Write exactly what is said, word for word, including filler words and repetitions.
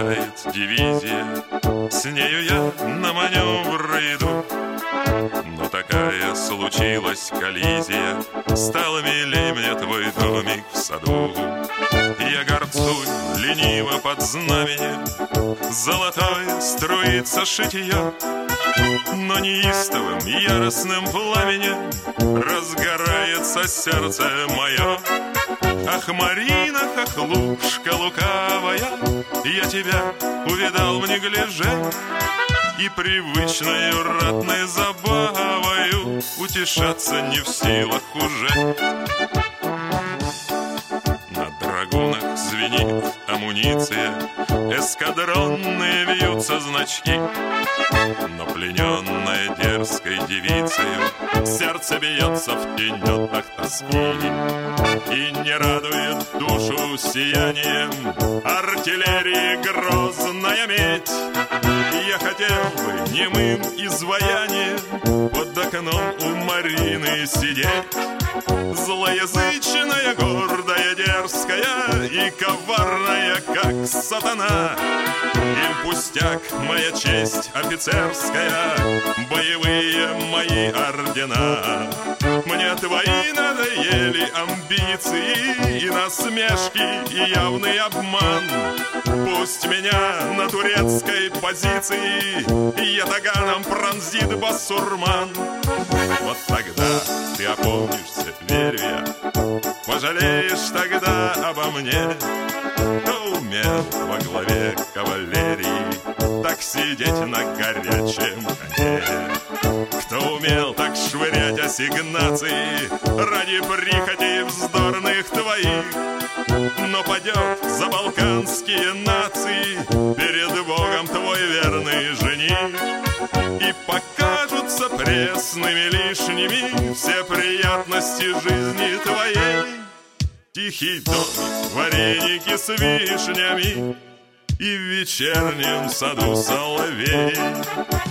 подъезжает дивизия, с нею я на маневры иду. Но такая случилась коллизия, стало милей мне твой домик в саду. Я горцую лениво под знаменем, золотое струится шитье, но неистовым яростным пламенем разгорается сердце мое. Ах, Марина, хохлушка лукавая, я тебя увидал в неглиже, и привычною ратной забавою утешаться не в силах уже. На драгунах звенит амуниция, эскадронные вьются значки, но плененная дерзкой девицею сердце бьется в тенетах тоски. И не радует душу сиянием артиллерии грозная медь. Я хотел бы немым изваянием под окном у Марины сидеть. Злоязычная, гордая, дерзкая и коварная, как сатана. Иль пустяк, моя честь офицерская, боевые мои ордена. Мне твои надоели амбиции и насмешки, и явный обман. Пусть меня на турецкой позиции ятаганом пронзит басурман. Вот тогда ты опомнишься, верю я, пожалеешь тогда обо мне. Кто умел во главе кавалерии так сидеть на горячем коне? Кто умел так швырять ассигнации ради прихоти вздорных твоих, но падет за балканские нации перед Богом твой верный жених, и покажутся пресными лишними все приятности жизни твоей. Тихий домик, вареники с вишнями, и в вечернем саду соловей.